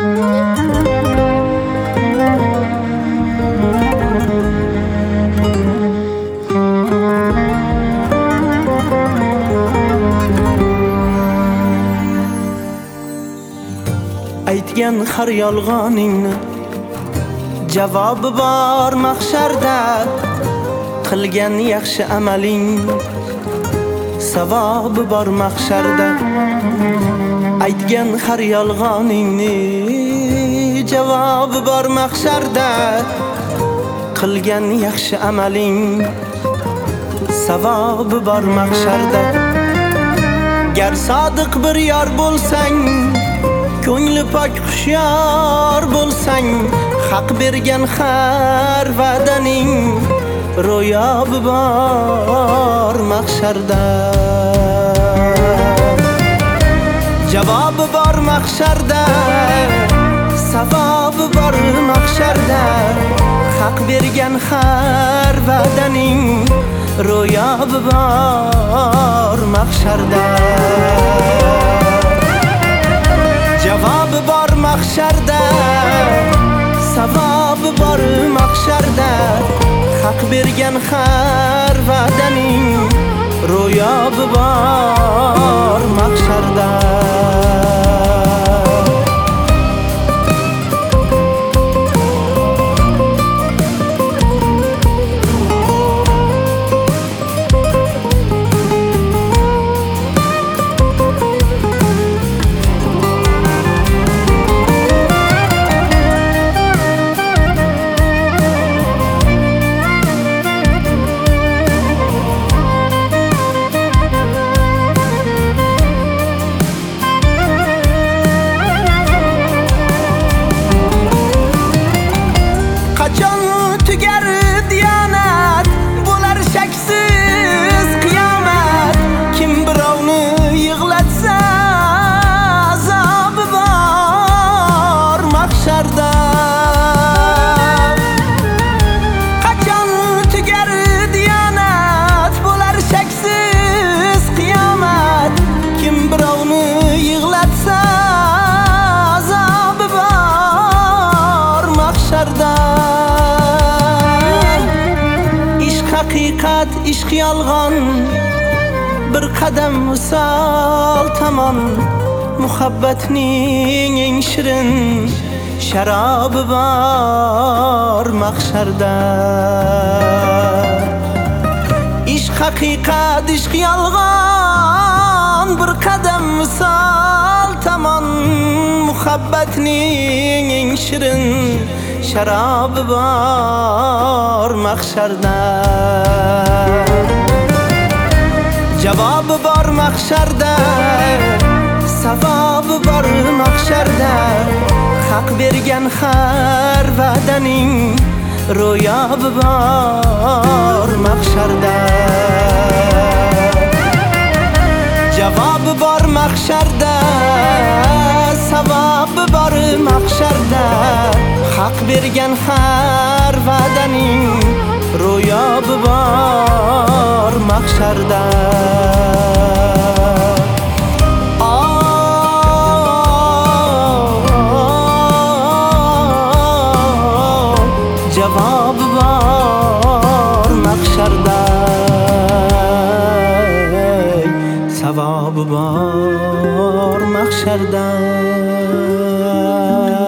Aytgan har yolg'oningni javobi bor mahsharda. Qilgan yaxshi amaling savobi bor mahsharda. Aytgan har yolg'oningni javobi bor mahsharda. Qilgan yaxshi amaling savobi bor mahsharda. Gar sodiq bir yor bo'lsang, ko'ngli pok xushyor bo'lsang, haq bergan har va'daning ro'yobi bor mahsharda. Javobi bor mahsharda, savobi bor mahsharda. Haq bergan har va'daning ro'yobi bor mahsharda. Javobi bor mahsharda, savobi bor mahsharda. Haq bergan har va'daning ro'yobi bor mahsharda. Tüger diyanat, bo'lar shaksiz qiyomat. Kim birovni yig'latsa azobi bor mahsharda. Qachon tugar diyanat, bo'lar shaksiz qiyomat. Kim birovni yig'latsa azobi bor mahsharda. Haqiqat, ishq yolg'on, bir qadam visol tomon. Muhabbatning eng shirin sharobi bor mahsharda. Ishq haqiqat, ishq yolg'on, bir qadam visol tomon. Muhabbatning eng shirin sharobi bor mahsharda. Javobi bor mahsharda, savobi bor mahsharda. Haq bergan har va'daning ro'yobi bor mahsharda. Javobi bor mahsharda, savobi bor mahsharda. Haq bergan har va'daning ro'yobi bor mahsharda. Javobi bor mahsharda, savobi bor mahsharda.